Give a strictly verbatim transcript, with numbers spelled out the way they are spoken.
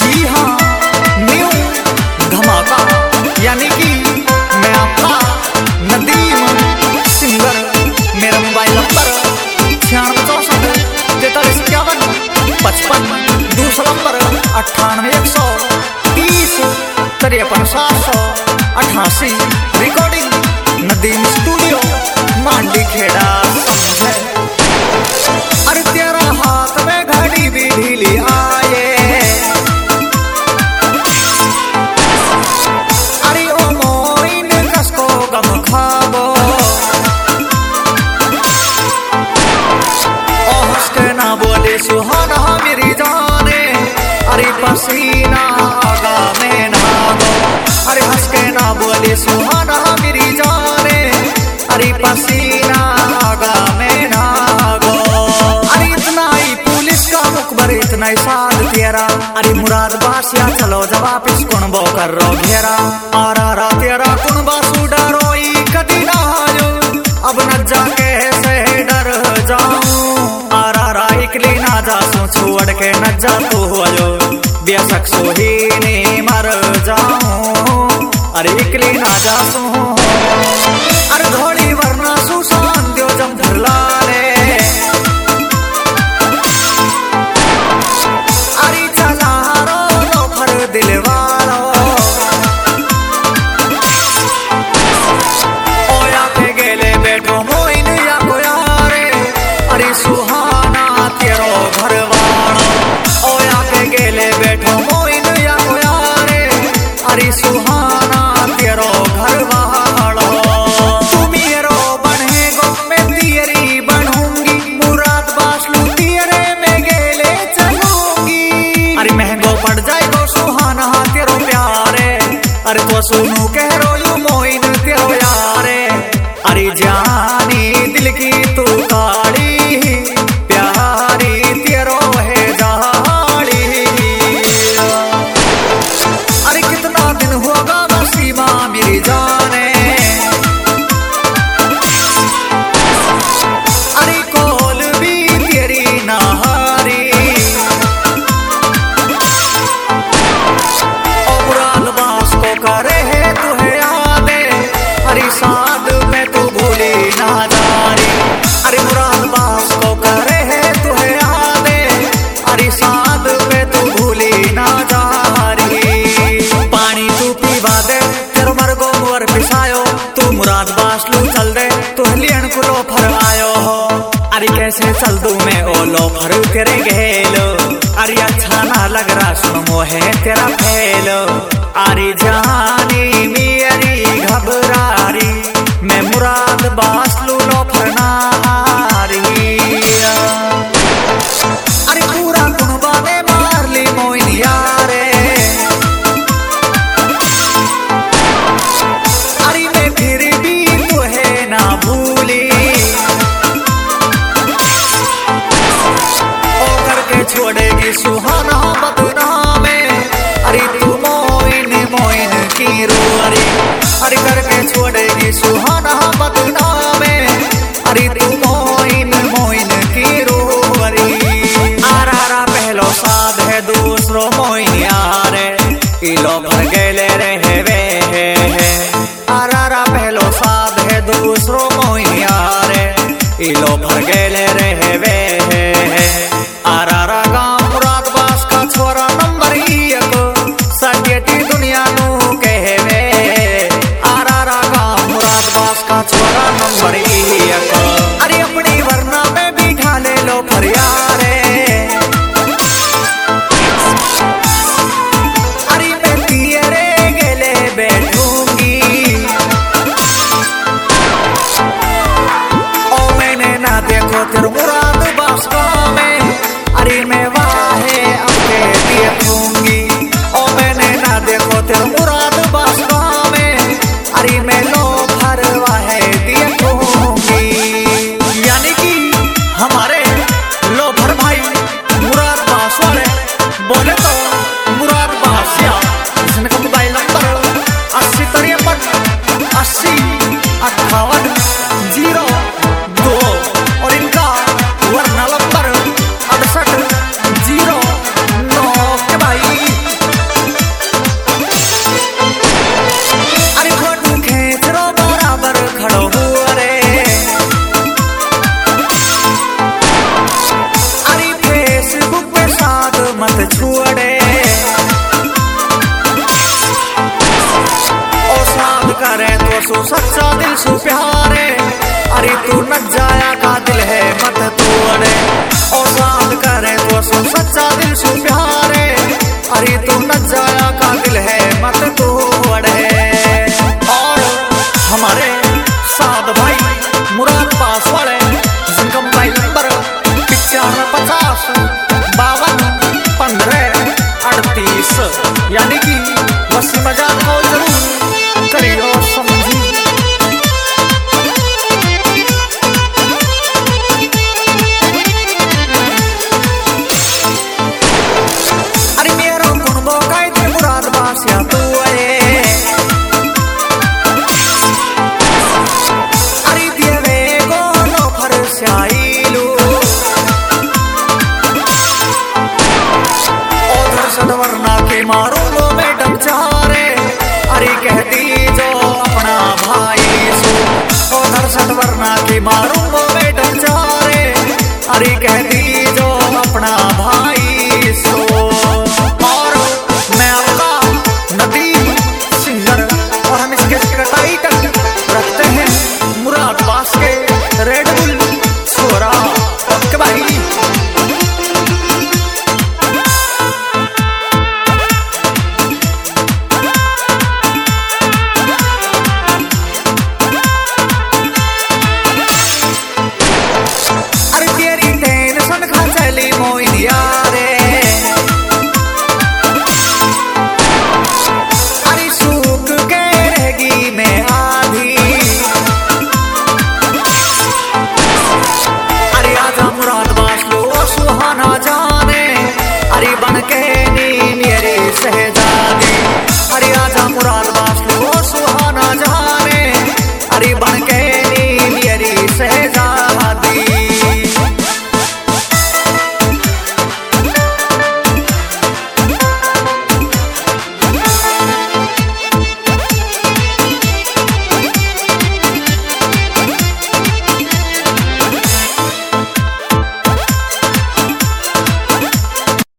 जी हाँ, न्यू धमाका यानी कि मैं आपका नदीम सिंगर। मेरा मोबाइल नंबर छियानवे चौसठ तैतालीस इक्यावन पचपन, दूसरा नंबर अट्ठानवे एक सौ तीस तिरपन सात सौ अठासी। रिकॉर्डिंग नदीम स्टूडियो मांडी खेड़ा समझे। अरे तेरा हाथ में घड़ी भी ढीली आए, अरे ओ मोइन कसको गम खाबो, ओ हंस के ना बोले सुहाना मेरी जाने, अरे पसीना आगा में नागो। अरे हंस के ना बोले सुहाना मेरी जाने, अरे पसीना आगा में नागो। अरे इतना ही पुलिस का मुखबर इतना ही साध तेरा, अरे मुराद बासिया चलो जवाब इस कुणबो कर रो घेरा। आरा रा तेरा कुणबा सु डरोई कदी ना आयो, अब न जाके से डर जाऊं। आरा रा इकली ना जा सो छोड़ के न जा तू आयो, बेशक सोही नहीं मर जाऊं। अरे इकली ना जा सो अरे धोड़ी वरना सुशान दियो जम धर लाले, अरे चला रो रो फर दिल वालो। ओया पे गेले बैठो मोइन या कोयारे, अरे सुहाना तेरो घर वालो। ओया पे गेले बैठो मोइन या कोयारे, अरे सुहाना तेरो घर वालो। तू मेरो बनेगो मैं तेरी बनूंगी, मुराद बासलू तेरे में गेले चलूंगी। अरे महंगो पड़ जाएगो सुहाना तेरो प्यारे, अरे तो सुनू कह रो यू मोइन तेरो यारे। अरे जानी दिल की तू काली प्यारी तेरो है जाड़ी। अरे कितना दिन होगा सीमा मेरी जाने, अरे कोल भी तेरी नहारी। ओ मुराद बास को करे है तुहे यादे, अरे साध में तू भूली ना जानी। अरे मुराद बास को करे है तुहे यादे, अरे साध में तू भूली ना जानी। पानी तू पीवा दे तेरो मरगो मुअर पिसायो, तू मुराद बासलू चल दे तू लियन को लो फर आयो हो। अरे कैसे चल दू मैं ओ लो फर तेरे घेलो, अरे अच्छा ना लग रहा सुन मोहे तेरा फैलो। अरे जानी मेरी घबरारी, मैं मुराद बासलू लो फरना हारी। अरे पूरा कुनबा ने मार ली मोइन यारे, अरे मैं फिर भी तुहे ना भूली। ओ करके छोड़ेगी सुहाना बदनामे, अरे तू मोइन मोइन की रूअरी। अरे करके छोड़ेगी सुहाना बदनामे, अरे तू मोइन मोइन की रूअरी। आरा रा पहलो साध है दूसरो मोइन यारे, इलो भर गेले रहे वे है। आरा रा पहलो साध है दूसरो मोइन यारे, इलो भर गेले रहे वे है। आरा रा गाँव मुराद बास का छोरा नंबर एक, सत्यटी दुनिया नू कहवे। आरा रा गाँव मुराद बास का छोरा नंबर एक, अरे अपनी वरना में भी ढाले लो फरियारे। अरे मैं तेरे गेले बैठूंगी, ओ मैंने ना देखो तेरे मुराद बास गाँव में, अरे मैं वाहे अपने देखूंगी। ओ मैंने ना देखो तेरे मुराद बास गाँव में, अरे मैं लो भर वाहे देखूंगी। यानी कि हमारे लो भर भाई मुराद बास वाले बोले तो मुराद बासिया, जिसने मोबाइल नंबर अस्सी तिरपन अस्सी अट्ठावन जीरो दो, और इनका वरना नंबर अड़सठ जीरो नौ के भाई की मारूं वो मैडम चारे, अरे कहती जो अपना भाई सो, ओ दर्शन वरना की मारूं वो मैडम चारे, अरे कहती